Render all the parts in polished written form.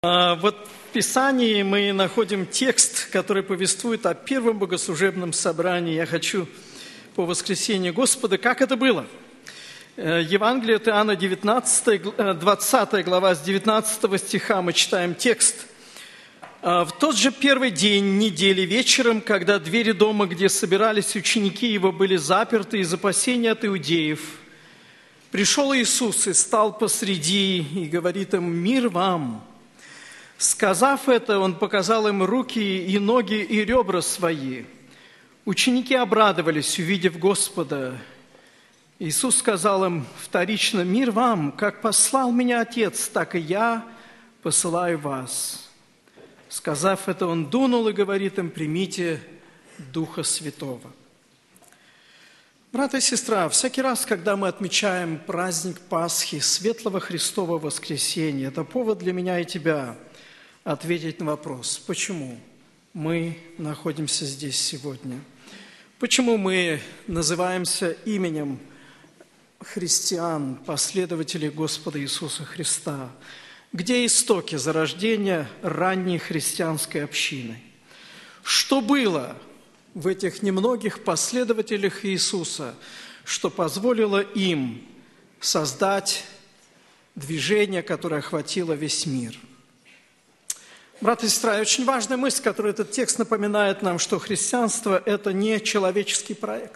Вот в Писании мы находим текст, который повествует о первом богослужебном собрании. Я хочу по воскресению Господа, как это было. Евангелие от Иоанна 20 глава, с 19 стиха мы читаем текст. «В тот же первый день недели вечером, когда двери дома, где собирались ученики его, были заперты из опасения от иудеев, пришел Иисус и стал посреди и говорит им: „Мир вам!“ Сказав это, Он показал им руки и ноги и ребра свои. Ученики обрадовались, увидев Господа. Иисус сказал им вторично: „Мир вам! Как послал меня Отец, так и я посылаю вас“. Сказав это, Он дунул и говорит им: „Примите Духа Святого“». Брат и сестра, всякий раз, когда мы отмечаем праздник Пасхи, Светлого Христова Воскресения, это повод для меня и тебя ответить на вопрос, почему мы находимся здесь сегодня, почему мы называемся именем христиан, последователей Господа Иисуса Христа, где истоки зарождения ранней христианской общины. Что было в этих немногих последователях Иисуса, что позволило им создать движение, которое охватило весь мир? Брат и сестра, очень важная мысль, которую этот текст напоминает нам, что христианство – это не человеческий проект.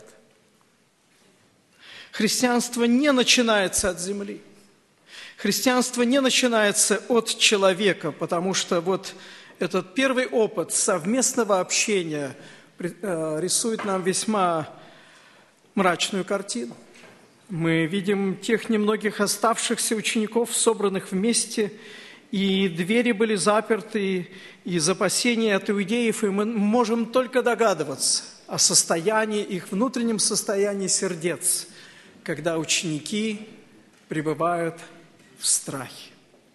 Христианство не начинается от земли. Христианство не начинается от человека, потому что вот этот первый опыт совместного общения рисует нам весьма мрачную картину. Мы видим тех немногих оставшихся учеников, собранных вместе, и двери были заперты из опасения от иудеев, и мы можем только догадываться о состоянии, их внутреннем состоянии сердец, когда ученики пребывают в страхе.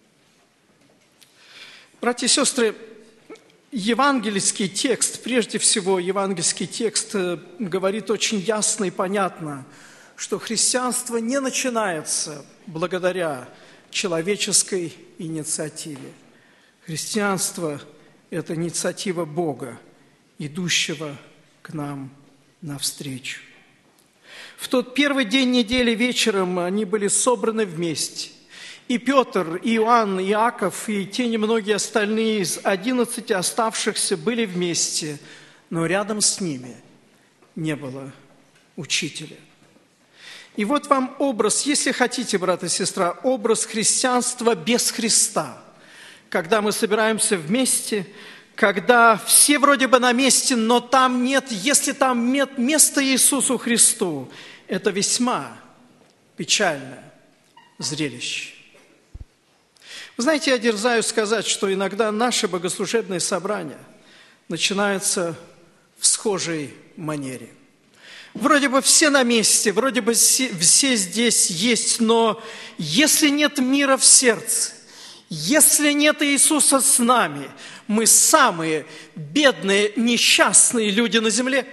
Братья и сестры, евангельский текст, прежде всего евангельский текст говорит очень ясно и понятно, что христианство не начинается благодаря человеческой инициативе. Христианство – это инициатива Бога, идущего к нам навстречу. В тот первый день недели вечером они были собраны вместе. И Петр, и Иоанн, и Иаков, и те немногие остальные из 11 оставшихся были вместе, но рядом с ними не было учителя. И вот вам образ, если хотите, брат и сестра, образ христианства без Христа. Когда мы собираемся вместе, когда все вроде бы на месте, но там нет, если там нет места Иисусу Христу, это весьма печальное зрелище. Вы знаете, я дерзаю сказать, что иногда наши богослужебные собрания начинаются в схожей манере. Вроде бы все на месте, вроде бы все здесь есть, но если нет мира в сердце, если нет Иисуса с нами, мы самые бедные, несчастные люди на земле.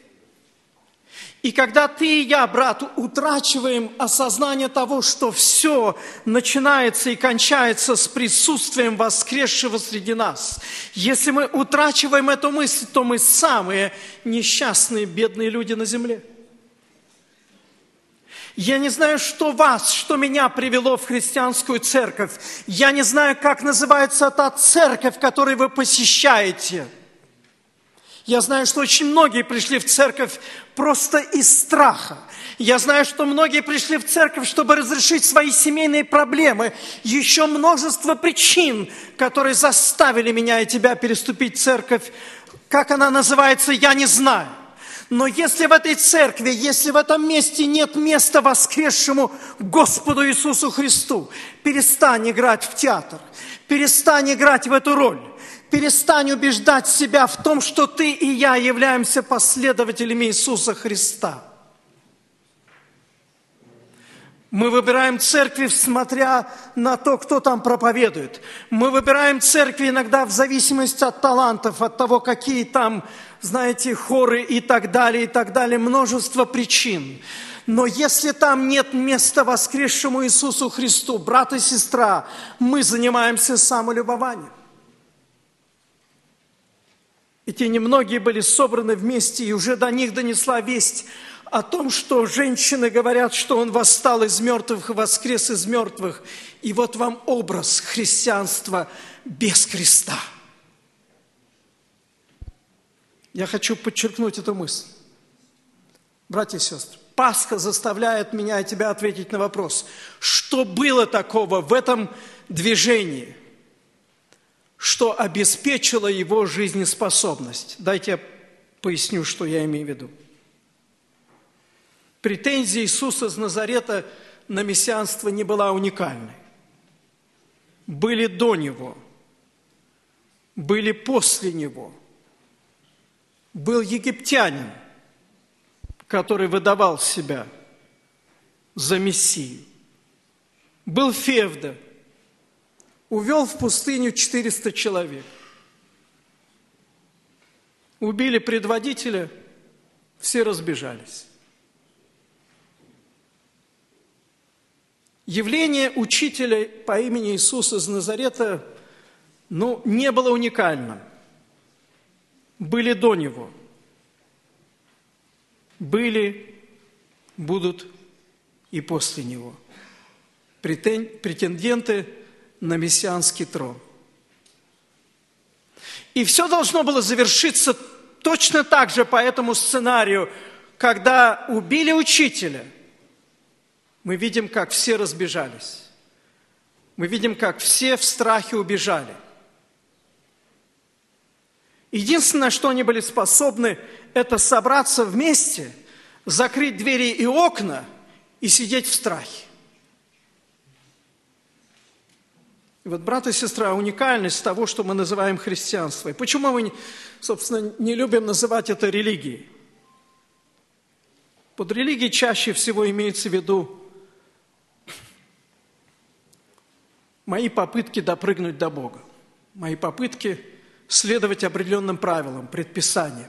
И когда ты и я, брат, утрачиваем осознание того, что все начинается и кончается с присутствием воскресшего среди нас, если мы утрачиваем эту мысль, то мы самые несчастные, бедные люди на земле. Я не знаю, что вас, что меня привело в христианскую церковь. Я не знаю, как называется та церковь, которую вы посещаете. Я знаю, что очень многие пришли в церковь просто из страха. Я знаю, что многие пришли в церковь, чтобы разрешить свои семейные проблемы. Еще множество причин, которые заставили меня и тебя переступить в церковь. Как она называется, я не знаю. Но если в этой церкви, если в этом месте нет места воскресшему Господу Иисусу Христу, перестань играть в театр, перестань играть в эту роль. Перестань убеждать себя в том, что ты и я являемся последователями Иисуса Христа. Мы выбираем церкви, смотря на то, кто там проповедует. Мы выбираем церкви иногда в зависимости от талантов, от того, какие там, знаете, хоры и так далее, множество причин. Но если там нет места воскресшему Иисусу Христу, брат и сестра, мы занимаемся самолюбованием. И те немногие были собраны вместе, и уже до них донесла весть о том, что женщины говорят, что Он восстал из мертвых и воскрес из мертвых. И вот вам образ христианства без креста. Я хочу подчеркнуть эту мысль. Братья и сестры, Пасха заставляет меня и тебя ответить на вопрос, что было такого в этом движении, что обеспечило его жизнеспособность. Дайте я поясню, что я имею в виду. Претензия Иисуса из Назарета на мессианство не была уникальной. Были до Него, были после Него. Был египтянин, который выдавал себя за Мессию. Был Февда, увел в пустыню 400 человек. Убили предводителя, все разбежались. Явление учителя по имени Иисус из Назарета, не было уникальным. Были до Него. Были, будут и после Него. Претенденты на мессианский трон. И все должно было завершиться точно так же по этому сценарию. Когда убили учителя, мы видим, как все разбежались. Мы видим, как все в страхе убежали. Единственное, что они были способны, это собраться вместе, закрыть двери и окна и сидеть в страхе. И вот, брат и сестра, уникальность того, что мы называем христианство. И почему мы, собственно, не любим называть это религией? Под религией чаще всего имеется в виду мои попытки допрыгнуть до Бога, мои попытки следовать определенным правилам, предписаниям.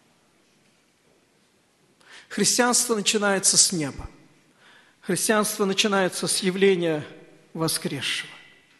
Христианство начинается с неба. Христианство начинается с явления воскресшего.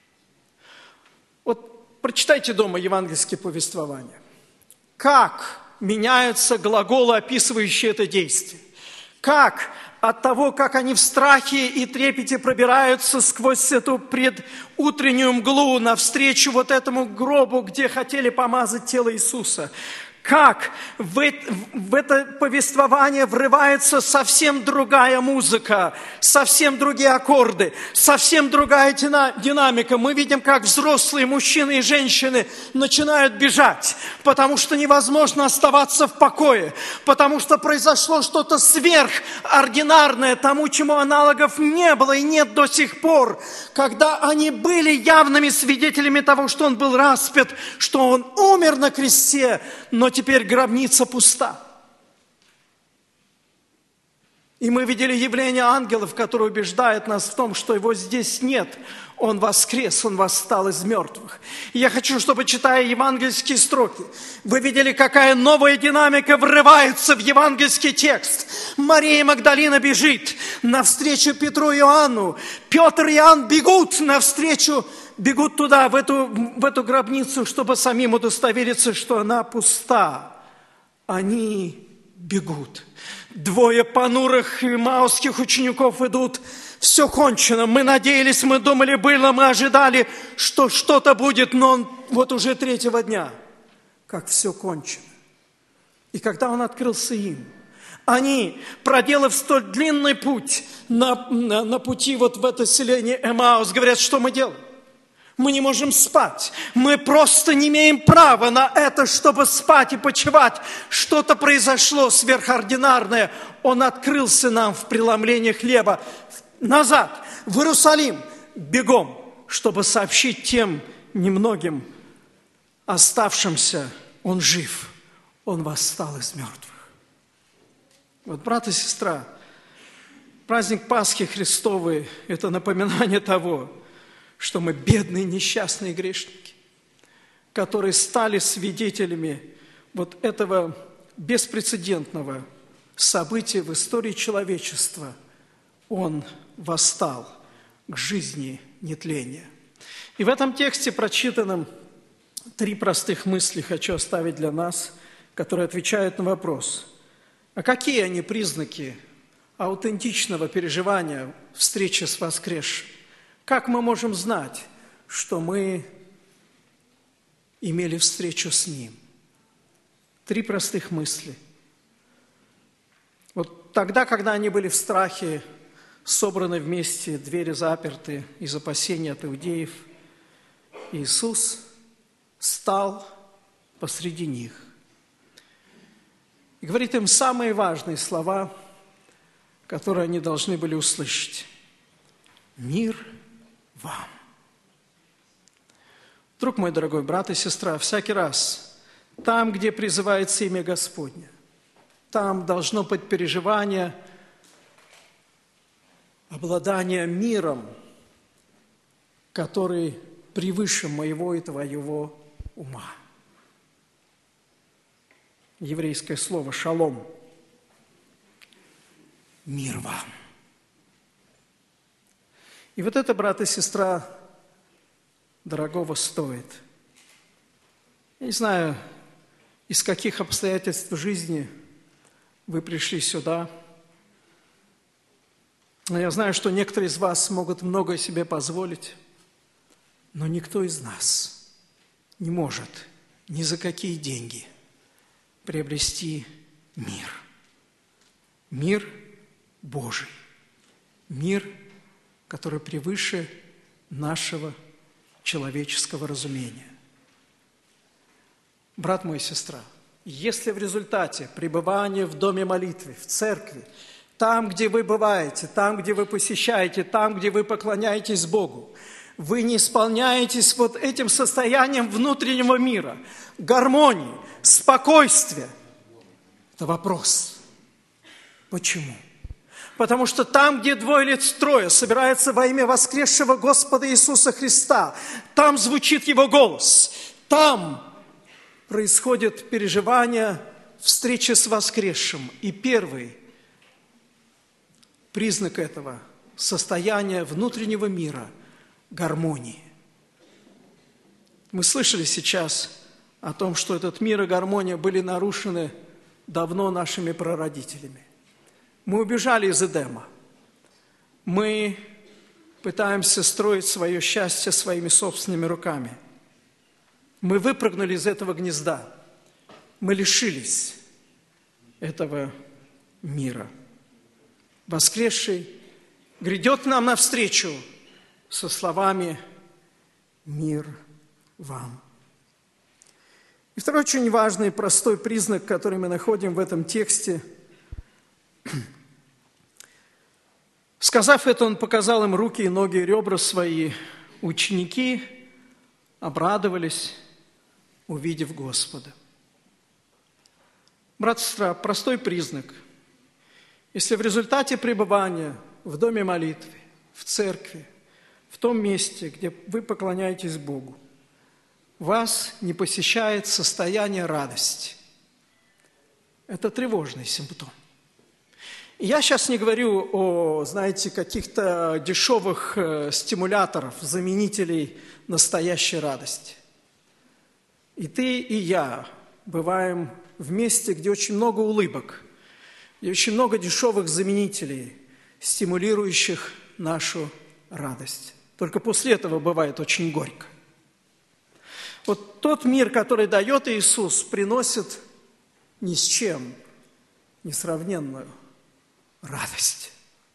Вот прочитайте дома евангельские повествования. Как меняются глаголы, описывающие это действие. Как от того, как они в страхе и трепете пробираются сквозь эту предутреннюю мглу навстречу вот этому гробу, где хотели помазать тело Иисуса. Как в это повествование врывается совсем другая музыка, совсем другие аккорды, совсем другая динамика. Мы видим, как взрослые мужчины и женщины начинают бежать, потому что невозможно оставаться в покое, потому что произошло что-то сверхординарное, тому, чему аналогов не было и нет до сих пор, когда они были явными свидетелями того, что Он был распят, что Он умер на кресте, но теперь гробница пуста. И мы видели явление ангелов, которые убеждают нас в том, что Его здесь нет. Он воскрес, Он восстал из мертвых. И я хочу, чтобы, читая евангельские строки, вы видели, какая новая динамика врывается в евангельский текст. Мария Магдалина бежит навстречу Петру и Иоанну. Петр и Иоанн бегут туда, в эту гробницу, чтобы самим удостовериться, что она пуста. Они бегут. Двое понурых эмаусских учеников идут. Все кончено. Мы надеялись, мы думали, было, мы ожидали, что что-то будет, но вот уже 3-го дня, как все кончено. И когда Он открылся им, они, проделав столь длинный путь на пути вот в это селение Эмаус, говорят, что мы делаем? Мы не можем спать. Мы просто не имеем права на это, чтобы спать и почивать. Что-то произошло сверхординарное. Он открылся нам в преломлении хлеба. Назад, в Иерусалим, бегом, чтобы сообщить тем немногим оставшимся: Он жив, Он восстал из мертвых. Вот, брат и сестра, праздник Пасхи Христовой – это напоминание того, что мы бедные, несчастные грешники, которые стали свидетелями вот этого беспрецедентного события в истории человечества. Он восстал к жизни нетления. И в этом тексте, прочитанном 3 простых мысли хочу оставить для нас, которые отвечают на вопрос, а какие они признаки аутентичного переживания встречи с воскресшим? Как мы можем знать, что мы имели встречу с Ним? 3 простых мысли. Вот тогда, когда они были в страхе, собраны вместе, двери заперты из опасения от иудеев, Иисус стал посреди них и говорит им самые важные слова, которые они должны были услышать. «Мир вам». Друг мой дорогой, брат и сестра, всякий раз, там, где призывается имя Господне, там должно быть переживание, обладание миром, который превыше моего и твоего ума. Еврейское слово «шалом». Мир вам. И вот это, брат и сестра, дорогого стоит. Я не знаю, из каких обстоятельств в жизни вы пришли сюда. Но я знаю, что некоторые из вас могут многое себе позволить, но никто из нас не может ни за какие деньги приобрести мир. Мир Божий. Мир, который превыше нашего человеческого разумения. Брат мой и сестра, если в результате пребывания в доме молитвы, в церкви, там, где вы бываете, там, где вы посещаете, там, где вы поклоняетесь Богу, вы не исполняетесь вот этим состоянием внутреннего мира, гармонии, спокойствия, это вопрос. Почему? Потому что там, где 2 или 3 собираются во имя воскресшего Господа Иисуса Христа, там звучит Его голос, там происходит переживание встречи с воскресшим. И первый признак этого – состояние внутреннего мира, гармонии. Мы слышали сейчас о том, что этот мир и гармония были нарушены давно нашими прародителями. Мы убежали из Эдема. Мы пытаемся строить свое счастье своими собственными руками. Мы выпрыгнули из этого гнезда. Мы лишились этого мира. Воскресший грядет к нам навстречу со словами «Мир вам». И второй очень важный и простой признак, который мы находим в этом тексте. Сказав это, он показал им руки и ноги и ребра свои. Ученики обрадовались, увидев Господа. Брат и сестра, простой признак. Если в результате пребывания в доме молитвы, в церкви, в том месте, где вы поклоняетесь Богу, вас не посещает состояние радости, это тревожный симптом. И я сейчас не говорю о, знаете, каких-то дешевых стимуляторов, заменителей настоящей радости. И ты, и я бываем в месте, где очень много улыбок, где очень много дешевых заменителей, стимулирующих нашу радость. Только после этого бывает очень горько. Вот тот мир, который дает Иисус, приносит ни с чем несравненную радость.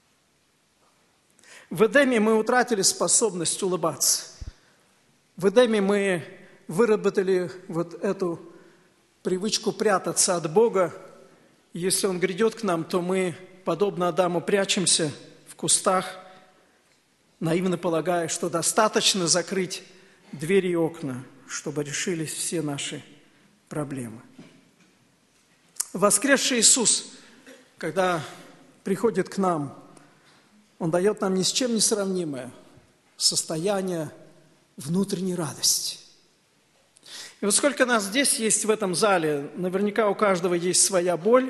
В Эдеме мы утратили способность улыбаться. В Эдеме мы выработали вот эту привычку прятаться от Бога. Если Он грядет к нам, то мы, подобно Адаму, прячемся в кустах, наивно полагая, что достаточно закрыть двери и окна, чтобы решились все наши проблемы. Воскресший Иисус, когда приходит к нам, Он дает нам ни с чем не сравнимое состояние внутренней радости. И вот сколько нас здесь есть в этом зале, наверняка у каждого есть своя боль,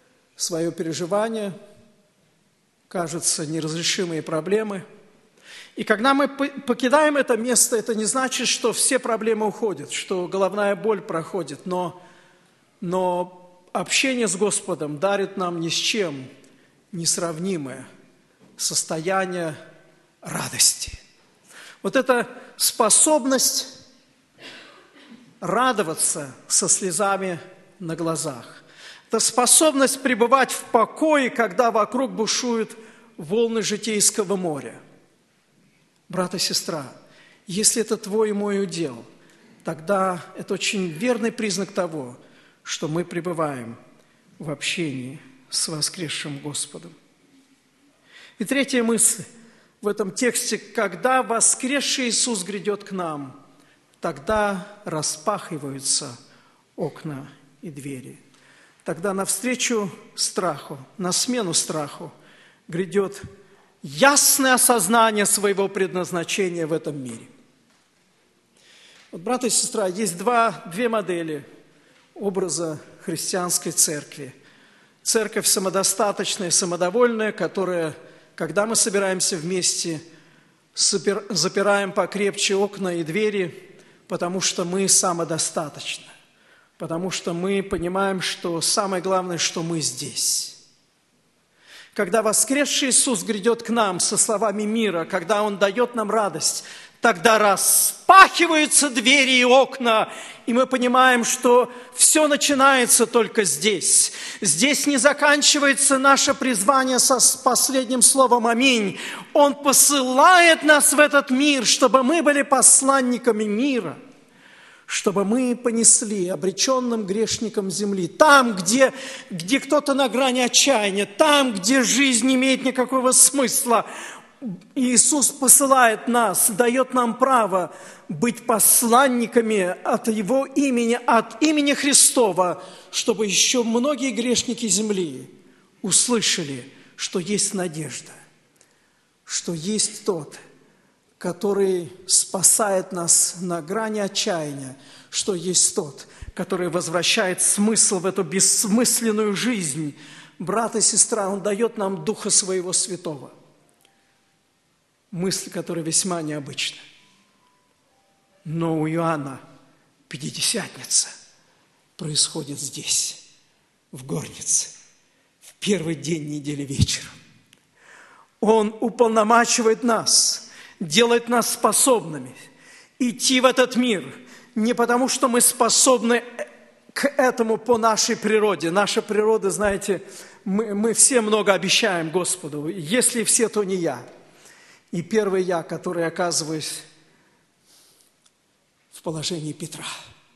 свое переживание, кажется, неразрешимые проблемы. И когда мы покидаем это место, это не значит, что все проблемы уходят, что головная боль проходит, но общение с Господом дарит нам ни с чем несравнимое состояние радости. Вот эта способность радоваться со слезами на глазах, это способность пребывать в покое, когда вокруг бушуют волны житейского моря. Брат и сестра, если это твой и мой удел, тогда это очень верный признак того, что мы пребываем в общении с воскресшим Господом. И третья мысль в этом тексте: когда воскресший Иисус грядет к нам, тогда распахиваются окна и двери. Тогда навстречу страху, на смену страху грядет ясное осознание своего предназначения в этом мире. Вот, брат и сестра, есть две модели образа христианской церкви. Церковь самодостаточная, самодовольная, которая, когда мы собираемся вместе, запираем покрепче окна и двери, потому что мы самодостаточны, потому что мы понимаем, что самое главное, что мы здесь. Когда воскресший Иисус грядет к нам со словами мира, когда Он дает нам радость, тогда распахиваются двери и окна, и мы понимаем, что все начинается только здесь. Здесь не заканчивается наше призвание со последним словом «Аминь». Он посылает нас в этот мир, чтобы мы были посланниками мира, чтобы мы понесли обреченным грешникам земли. Там, где кто-то на грани отчаяния, там, где жизнь не имеет никакого смысла, Иисус посылает нас, дает нам право быть посланниками от Его имени, от имени Христова, чтобы еще многие грешники земли услышали, что есть надежда, что есть тот, который спасает нас на грани отчаяния, что есть тот, который возвращает смысл в эту бессмысленную жизнь. Брат и сестра, Он дает нам Духа Своего Святого. Мысль, которая весьма необычна. Но у Иоанна Пятидесятница происходит здесь, в горнице, в первый день недели вечером. Он уполномачивает нас, делает нас способными идти в этот мир не потому, что мы способны к этому по нашей природе. Наша природа, знаете, мы все много обещаем Господу. Если все, то не я. И первый я, который оказываюсь в положении Петра.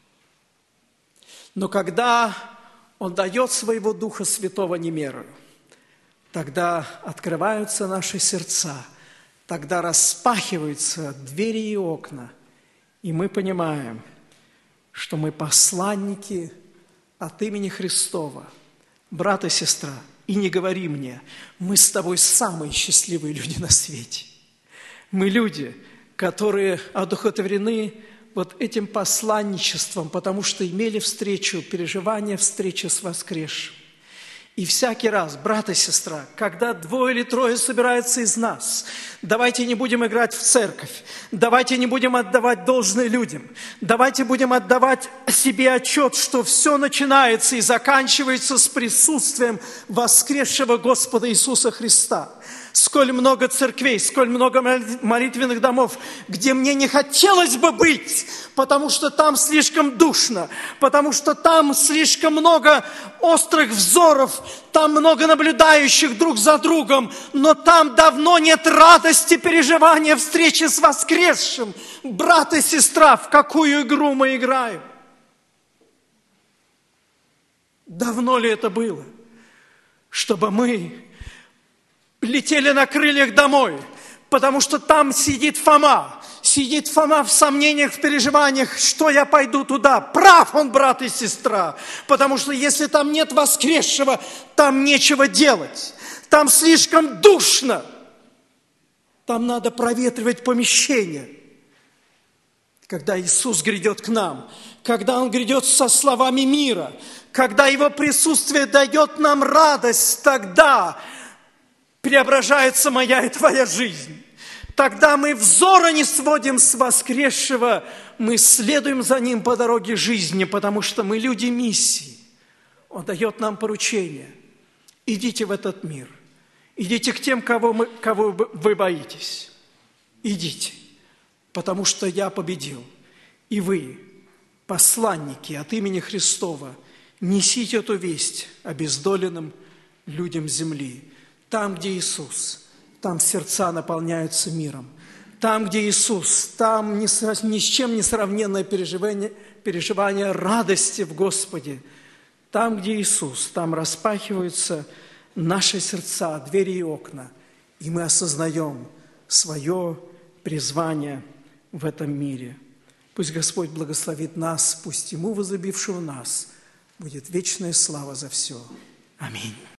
Но когда Он дает Своего Духа Святого немерою, тогда открываются наши сердца, тогда распахиваются двери и окна, и мы понимаем, что мы посланники от имени Христова. Брат и сестра, и не говори мне, мы с тобой самые счастливые люди на свете. Мы люди, которые одухотворены вот этим посланничеством, потому что имели встречу, переживание встречи с воскресшим. И всякий раз, брат и сестра, когда 2 или 3 собираются из нас, давайте не будем играть в церковь, давайте не будем отдавать должное людям, давайте будем отдавать себе отчет, что все начинается и заканчивается с присутствием воскресшего Господа Иисуса Христа. Сколь много церквей, сколь много молитвенных домов, где мне не хотелось бы быть, потому что там слишком душно, потому что там слишком много острых взоров, там много наблюдающих друг за другом, но там давно нет радости переживания встречи с воскресшим. Брат и сестра, в какую игру мы играем? Давно ли это было, чтобы мы летели на крыльях домой, потому что там сидит Фома в сомнениях, в переживаниях, что я пойду туда. Прав он, брат и сестра, потому что если там нет воскресшего, там нечего делать, там слишком душно, там надо проветривать помещение. Когда Иисус грядет к нам, когда Он грядет со словами мира, когда Его присутствие дает нам радость, тогда преображается моя и твоя жизнь. Тогда мы взора не сводим с воскресшего, мы следуем за Ним по дороге жизни, потому что мы люди миссии. Он дает нам поручение. Идите в этот мир. Идите к тем, кого вы боитесь. Идите, потому что я победил. И вы, посланники от имени Христова, несите эту весть обездоленным людям земли. Там, где Иисус, там сердца наполняются миром. Там, где Иисус, там ни с чем не сравненное переживание радости в Господе. Там, где Иисус, там распахиваются наши сердца, двери и окна, и мы осознаем свое призвание в этом мире. Пусть Господь благословит нас, пусть Ему, возлюбившему нас, будет вечная слава за все. Аминь.